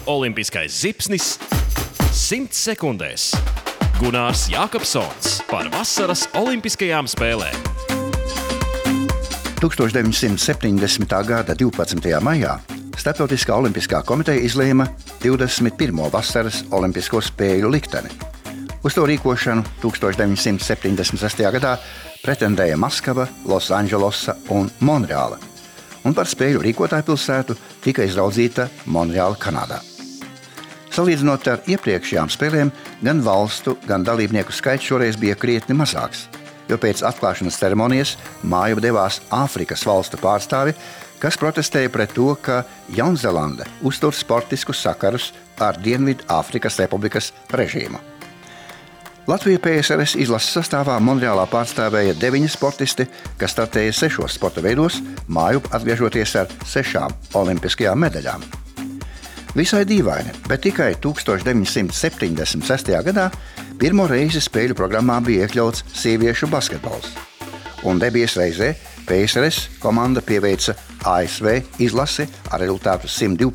Olimpiskais zipsnis 100 sekundēs. Gunārs Jākapsons par vasaras olimpiskajām spēlēm. 1970. gada 12. maijā Starptautiskā olimpiskā komiteja izlēma 21. vasaras olimpisko spēļu likteni. Uz to rīkošanu 1976. gadā pretendēja Maskava, Losandželosa un Monreāla, un par spēļu rīkotāju pilsētu tika izraudzīta Monreāla, Kanādā. Salīdzinot ar iepriekšējām spēlēm, gan valstu, gan dalībnieku skaits šoreiz bija krietni mazāks, jo pēc atklāšanas ceremonijas māju devās Āfrikas valstu pārstāvi, kas protestēja pret to, ka Jaunzēlande uztur sportiskus sakarus ar Dienvidu Āfrikas Republikas režīmu. Latviju PSRS izlases sastāvā Monreālā pārstāvēja 9 sportisti, kas startēja 6 sporta veidos, mājup atgriežoties ar 6 olimpiskajām medaļām. Visai dīvaini, bet tikai 1976. gadā pirmo reizi spēļu programmā bija iekļauts sieviešu basketbols. Un debijas reizē PSRS komanda pieveica ASV izlasi ar rezultātu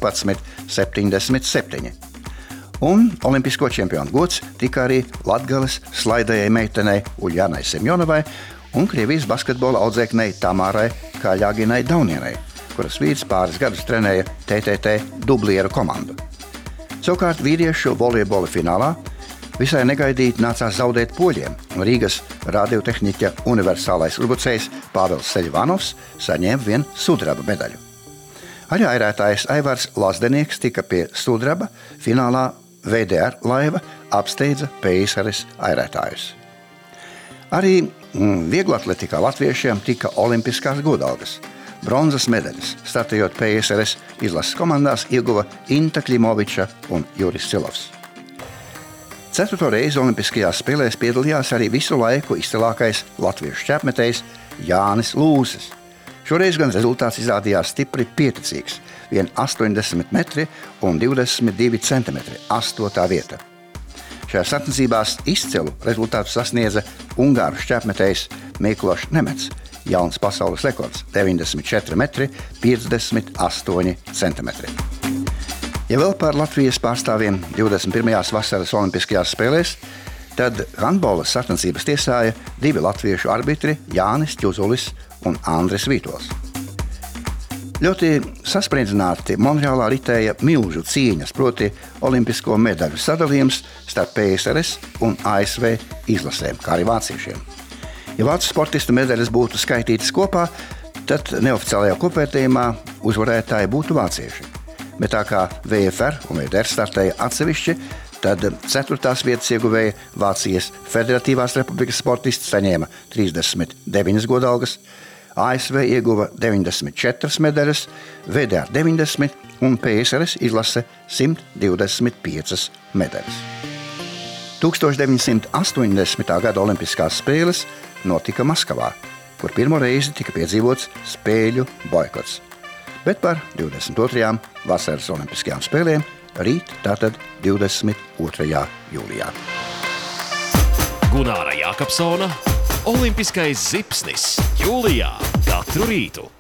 112-77. Un olimpisko čempionu gods tika arī Latgales slaidējai meitenei Uļjanai Semjonovai un Krievijas basketbola audzēknei Tamārai Kaļaginai Daunienai, kuras vīrs pāris gadus trenēja TTT dublieru komandu. Savukārt vīriešu volejbola finālā visai negaidīti nācās zaudēt poļiem, un Rīgas radiotehniķa universālais uzbrucējs Pāvels Seļvanovs saņēma vien sudraba medaļu. Arī airētājs Aivars Lazdenieks tika pie sudraba, finālā VDR laiva apsteidza PSRS airētājus. Arī vieglatletikā latviešiem tika olimpiskās godalgas. Bronzas medaļas, startējot PSRS izlases komandās, ieguva Inta Klimoviča un Juris Silovs. 4. reizi olimpiskajās spēlēs piedalījās arī visu laiku izcilākais latviešu šķēpmetējs Jānis Lūsis. Šoreiz gan rezultāts izrādījās stipri pieticīgs – vien 80 metri un 22 centimetri, 8. vieta. Šajās sacensībās izcilu rezultātu sasniedza ungāru šķēpmetējs Miklošs Nemets. Jauns pasaules rekords – 94 metri, 58 centimetri. Ja vēl par Latvijas pārstāviem 21. vasaras olimpiskajās spēlēs, tad handbola sacensības tiesāja 2 latviešu arbitri Jānis Ķuzulis un Andris Vītols. Ļoti saspriedzināti Monreālā ritēja milžu cīņas, proti olimpisko medaļu sadalījums starp PSRS un ASV izlasēm, kā arī vāciešiem. Ja vācu sportistu medaļas būtu skaitītas kopā, tad neoficiālajā kopvērtējumā uzvarētāji būtu vācieši. Bet tā kā VFR un VDR startēja atsevišķi, tad 4. vietas ieguvēja Vācijas Federatīvās Republikas sportisti saņēma 39 godalgas, ASV ieguva 94 medaļas, VDR 90 un PSRS izlase 125 medaļas. 1980. gada olimpiskās spēles notika Maskavā, kur pirmo reizi tika piedzīvots spēļu boikots. Bet par 22. vasaras olimpiskajām spēlēm rīt, tātad 22. jūlijā. Gunāra Jākapsona Olimpiskais zipsnis jūlijā katru rītu.